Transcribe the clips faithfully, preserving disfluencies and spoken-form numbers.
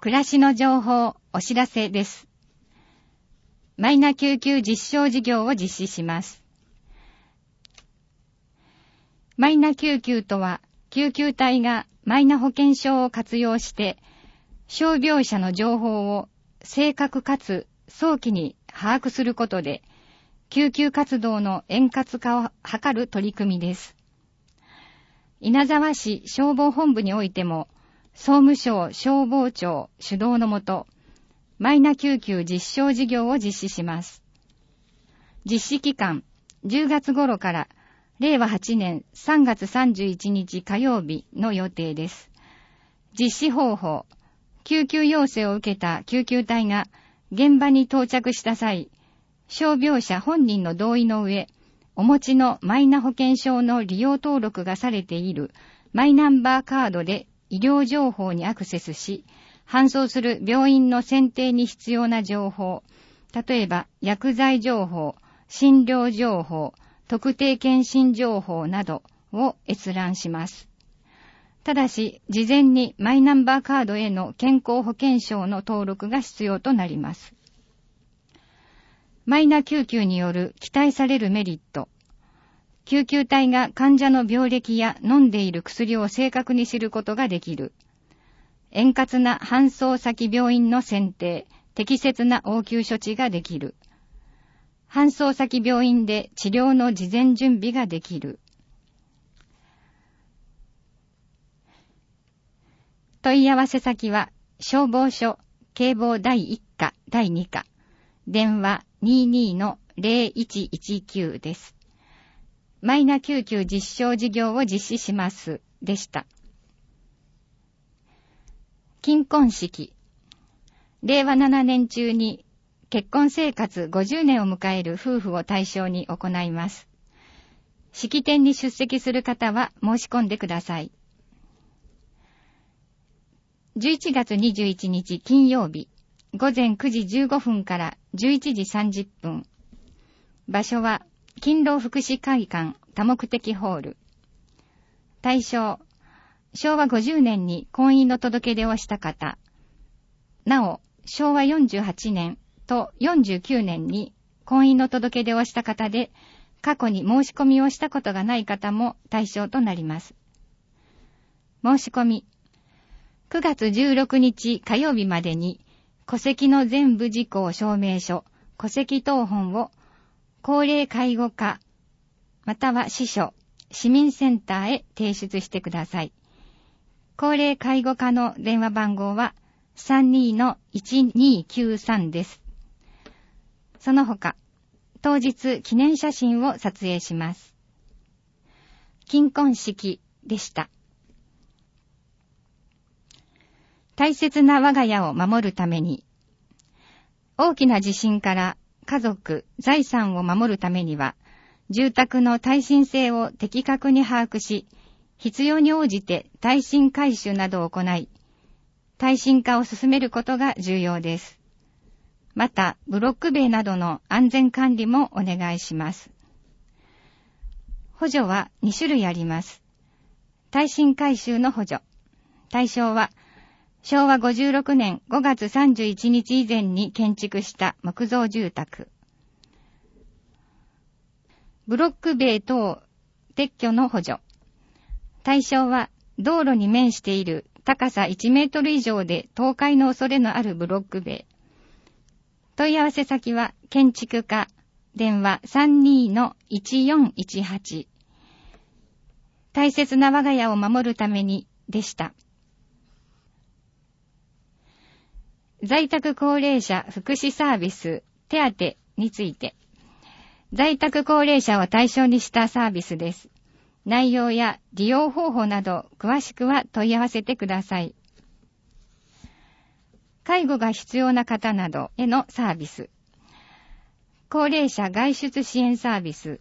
暮らしの情報、お知らせです。マイナ救急実証事業を実施します。マイナ救急とは、救急隊がマイナ保険証を活用して、傷病者の情報を正確かつ早期に把握することで、救急活動の円滑化を図る取り組みです。稲沢市消防本部においても、総務省消防庁主導のもと、マイナ救急実証事業を実施します。実施期間、じゅうがつ頃かられいわはちねんさんがつさんじゅういちにち火曜日の予定です。実施方法、救急要請を受けた救急隊が現場に到着した際、傷病者本人の同意の上、お持ちのマイナ保険証の利用登録がされているマイナンバーカードで医療情報にアクセスし、搬送する病院の選定に必要な情報、例えば薬剤情報、診療情報、特定健診情報などを閲覧します。ただし、事前にマイナンバーカードへの健康保険証の登録が必要となります。マイナ救急による期待されるメリット。救急隊が患者の病歴や飲んでいる薬を正確に知ることができる。円滑な搬送先病院の選定、適切な応急処置ができる。搬送先病院で治療の事前準備ができる。問い合わせ先は、消防署警防だいいっかだいにか、電話 にじゅうに の ゼロいちいちきゅう です。マイナ救急実証事業を実施します。でした。金婚式。れいわななねん中に結婚生活ごじゅうねんを迎える夫婦を対象に行います。式典に出席する方は申し込んでください。じゅういちがつにじゅういちにち金曜日、ごぜんくじじゅうごふんからじゅういちじさんじゅっぷん。場所は勤労福祉会館多目的ホール。対象、しょうわごじゅうねんに婚姻の届け出をした方。なお、しょうわよんじゅうはちねんとよんじゅうきゅうねんに婚姻の届け出をした方で、過去に申し込みをしたことがない方も対象となります。申し込み。くがつじゅうろくにち火曜日までに、戸籍の全部事項証明書、戸籍謄本を高齢介護課、または支所、市民センターへ提出してください。高齢介護課の電話番号は さんにーのいちにーきゅうさん です。その他、当日記念写真を撮影します。金婚式でした。大切な我が家を守るために、大きな地震から家族、財産を守るためには、住宅の耐震性を的確に把握し、必要に応じて耐震改修などを行い、耐震化を進めることが重要です。また、ブロック塀などの安全管理もお願いします。補助はにしゅるいあります。耐震改修の補助。対象は、しょうわごじゅうろくねんごがつさんじゅういちにち以前に建築した木造住宅。ブロック塀等撤去の補助。対象は道路に面している高さいちメートル以上で倒壊の恐れのあるブロック塀。問い合わせ先は建築課、電話 さんにーのいちよんいちはち。大切な我が家を守るためにでした。在宅高齢者福祉サービス手当について。在宅高齢者を対象にしたサービスです。内容や利用方法など詳しくは問い合わせてください。介護が必要な方などへのサービス。高齢者外出支援サービス。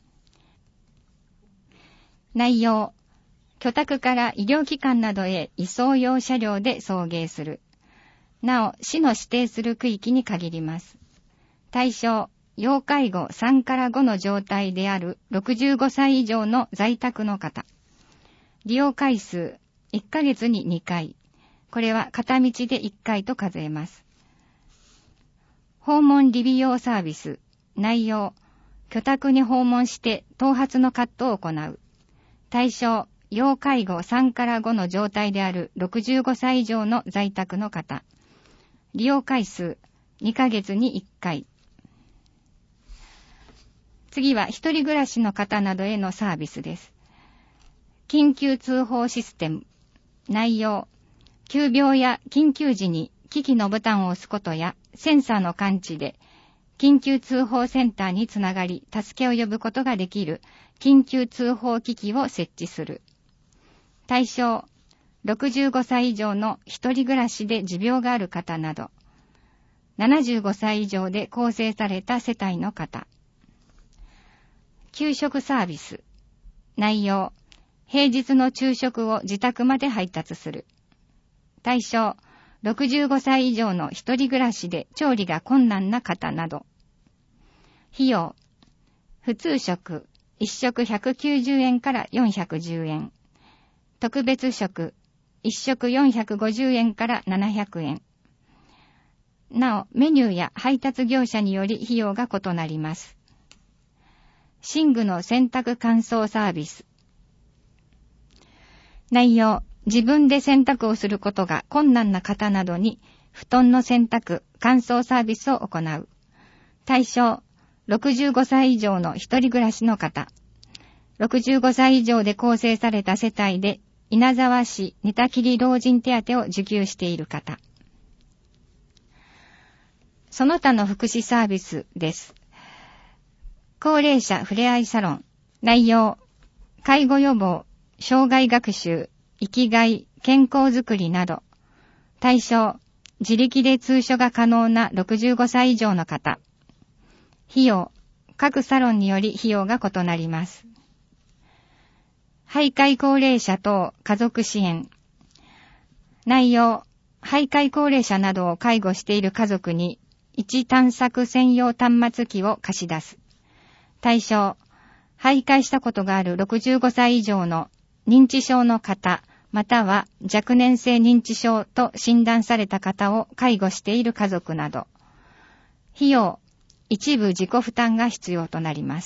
内容。居宅から医療機関などへ移送用車両で送迎する。なお、市の指定する区域に限ります。対象、要介護さんからごの状態であるろくじゅうごさい以上の在宅の方。利用回数、いっかげつににかい。 これは片道でいっかいと数えます。訪問理美容サービス。内容。居宅に訪問して頭髪のカットを行う。対象。要介護さんからごの状態であるろくじゅうごさい以上の在宅の方。利用回数。にかげつにいっかい。次は一人暮らしの方などへのサービスです。緊急通報システム。内容。急病や緊急時に機器のボタンを押すことやセンサーの感知で緊急通報センターにつながり助けを呼ぶことができる緊急通報機器を設置する。対象。ろくじゅうごさい以上の一人暮らしで持病がある方など。ななじゅうごさい以上で構成された世帯の方。給食サービス。内容。平日の昼食を自宅まで配達する。対象。ろくじゅうごさい以上の一人暮らしで調理が困難な方など。費用。普通食。いっ食ひゃくきゅうじゅうえんからよんひゃくじゅうえん。特別食。いっ食よんひゃくごじゅうえんからななひゃくえん。なお、メニューや配達業者により費用が異なります。寝具の洗濯乾燥サービス。内容。自分で洗濯をすることが困難な方などに、布団の洗濯、乾燥サービスを行う。対象。ろくじゅうごさい以上の一人暮らしの方。ろくじゅうごさい以上で構成された世帯で、稲沢市寝たきり老人手当を受給している方。その他の福祉サービスです。高齢者ふれあいサロン。内容。介護予防、障害学習、生きがい、健康づくりなど。対象。自力で通所が可能なろくじゅうごさい以上の方。費用。各サロンにより費用が異なります。徘徊高齢者等家族支援。内容。徘徊高齢者などを介護している家族に一探索専用端末機を貸し出す。対象。徘徊したことがあるろくじゅうごさい以上の認知症の方、または若年性認知症と診断された方を介護している家族など。費用。一部自己負担が必要となります。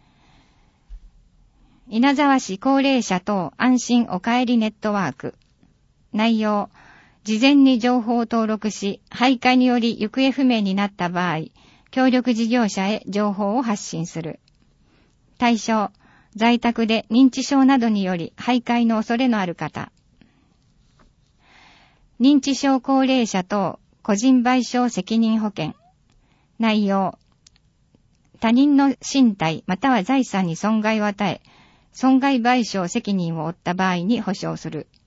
稲沢市高齢者等安心おかえりネットワーク。内容。事前に情報を登録し、徘徊により行方不明になった場合、協力事業者へ情報を発信する。対象。在宅で認知症などにより徘徊の恐れのある方。認知症高齢者等個人賠償責任保険。内容。他人の身体または財産に損害を与え、損害賠償責任を負った場合に保証する。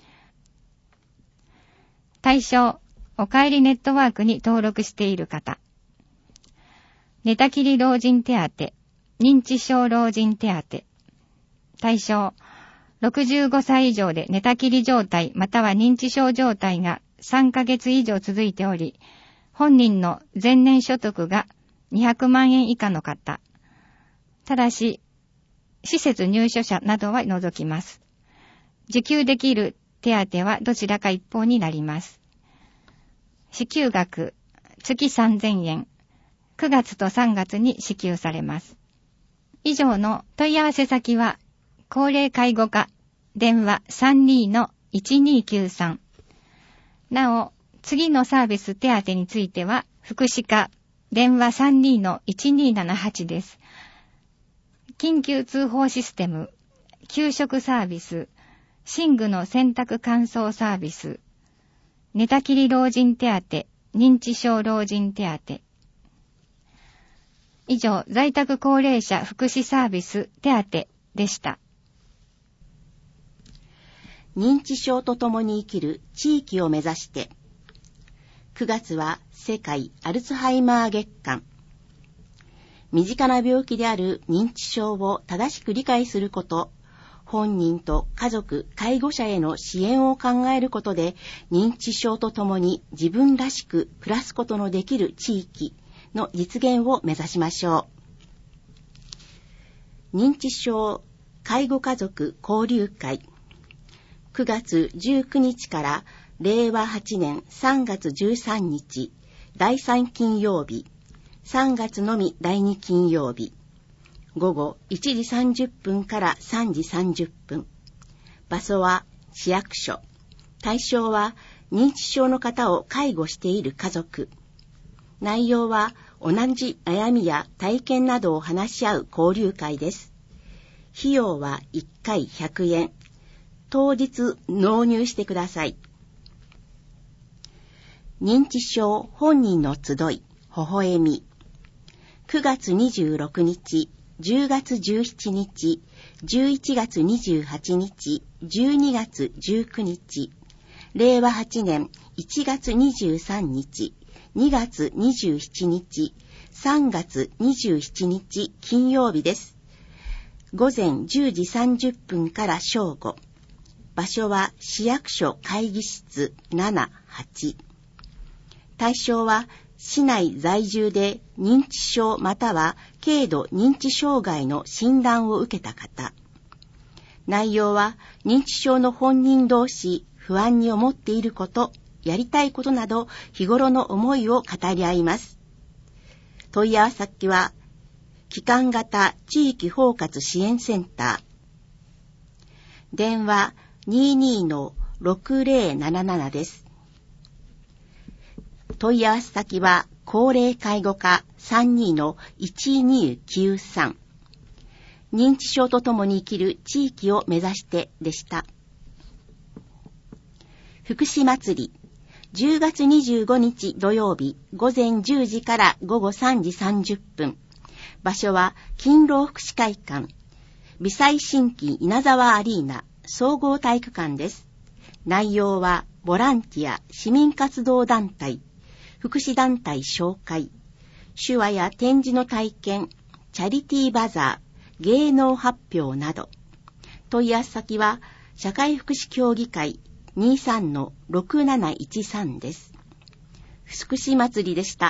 対象。おかえりネットワークに登録している方。寝たきり老人手当、認知症老人手当。対象。ろくじゅうごさい以上で寝たきり状態または認知症状態がさんかげつ以上続いており、本人の前年所得がにひゃくまんえん以下の方。ただし、施設入所者などは除きます。受給できる手当はどちらか一方になります。支給額、月さんぜんえん。くがつとさんがつに支給されます。以上の問い合わせ先は、高齢介護課、電話 さんにーのいちにーきゅうさん。なお、次のサービス手当については、福祉課、電話 さんにーのいちにーななはち です。緊急通報システム、給食サービス、寝具の洗濯乾燥サービス、寝たきり老人手当、認知症老人手当。以上、在宅高齢者福祉サービス手当でした。 認知症と共に生きる地域を目指して、くがつは世界アルツハイマー月間。身近な病気である認知症を正しく理解すること、本人と家族、介護者への支援を考えることで、認知症と共に自分らしく暮らすことのできる地域の実現を目指しましょう。認知症介護家族交流会、くがつじゅうくにちかられいわはちねんさんがつじゅうさんにち、だいさん金曜日、さんがつのみだいに金曜日、ごごいちじさんじゅっぷんからさんじさんじゅっぷん。場所は市役所。対象は認知症の方を介護している家族。内容は同じ悩みや体験などを話し合う交流会です。費用はいっかいひゃくえん。当日納入してください。認知症本人の集い、微笑み。くがつにじゅうろくにち、じゅうがつじゅうしちにち、じゅういちがつにじゅうはちにち、じゅうにがつじゅうくにち、れいわはちねんいちがつにじゅうさんにち、にがつにじゅうしちにち、さんがつにじゅうしちにち金曜日です。ごぜんじゅうじさんじゅっぷんから正午。場所は市役所会議室なな、はち。対象は市内在住で認知症または軽度認知障害の診断を受けた方。内容は認知症の本人同士不安に思っていること、やりたいことなど日頃の思いを語り合います。問い合わせ先は機関型地域包括支援センター。電話 にじゅうにのろくぜろなななな です。問い合わせ先は高齢介護課 さんじゅうにのいちにきゅうさん。認知症とともに生きる地域を目指してでした。福祉祭り。じゅうがつにじゅうごにち土曜日ごぜんじゅうじからごごさんじさんじゅっぷん。場所は勤労福祉会館。微細新規稲沢アリーナ総合体育館です。内容はボランティア、市民活動団体、福祉団体紹介、手話や展示の体験、チャリティーバザー、芸能発表など。問い合わせ先は社会福祉協議会 にじゅうさんのろくなないちさん です。福祉祭りでした。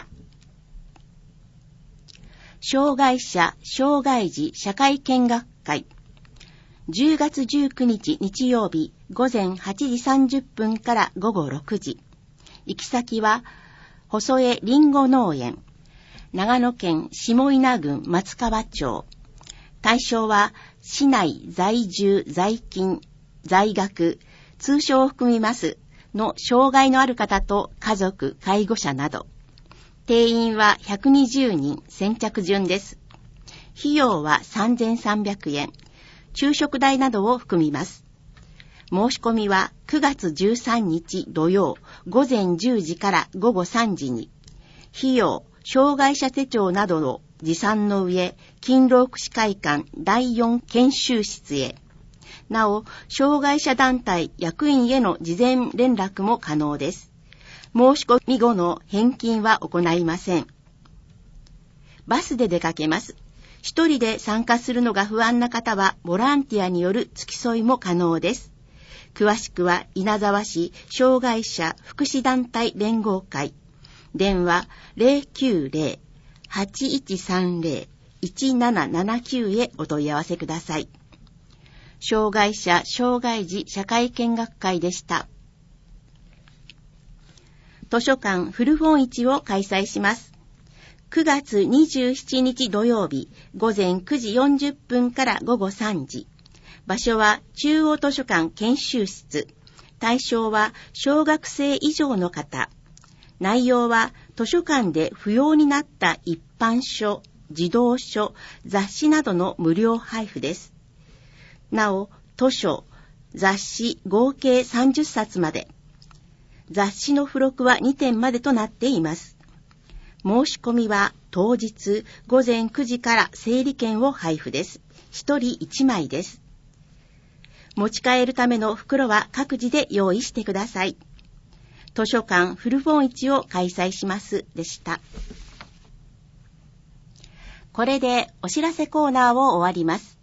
障害者・障害児社会見学会。じゅうがつじゅうくにち日曜日ごぜんはちじさんじゅっぷんからごごろくじ。行き先は細江りんご農園、長野県下稲郡松川町。対象は市内在住、在勤、在学、通所を含みますの障害のある方と家族、介護者など。定員はひゃくにじゅうにん、先着順です。費用はさんぜんさんびゃくえん。昼食代などを含みます。申し込みはくがつじゅうさんにち土曜ごぜんじゅうじからごごさんじに。費用、障害者手帳などを持参の上、勤労福祉会館だいよん研修室へ。なお、障害者団体役員への事前連絡も可能です。申し込み後の返金は行いません。バスで出かけます。一人で参加するのが不安な方はボランティアによる付き添いも可能です。詳しくは稲沢市障害者福祉団体連合会。電話 ゼロきゅうゼロ はちいちさんゼロ いちななななきゅう へお問い合わせください。障害者・障害児社会見学会でした。図書館古本市を開催します。くがつにじゅうしちにち土曜日ごぜんくじよんじゅっぷんからごごさんじ。場所は中央図書館研修室。対象は小学生以上の方。内容は図書館で不要になった一般書、児童書、雑誌などの無料配布です。なお、図書、雑誌合計さんじゅっさつまで。雑誌の付録はにてんまでとなっています。申し込みは当日ごぜんくじから整理券を配布です。ひとりいちまいです。持ち帰るための袋は各自で用意してください。図書館古本市を開催しますでした。これでお知らせコーナーを終わります。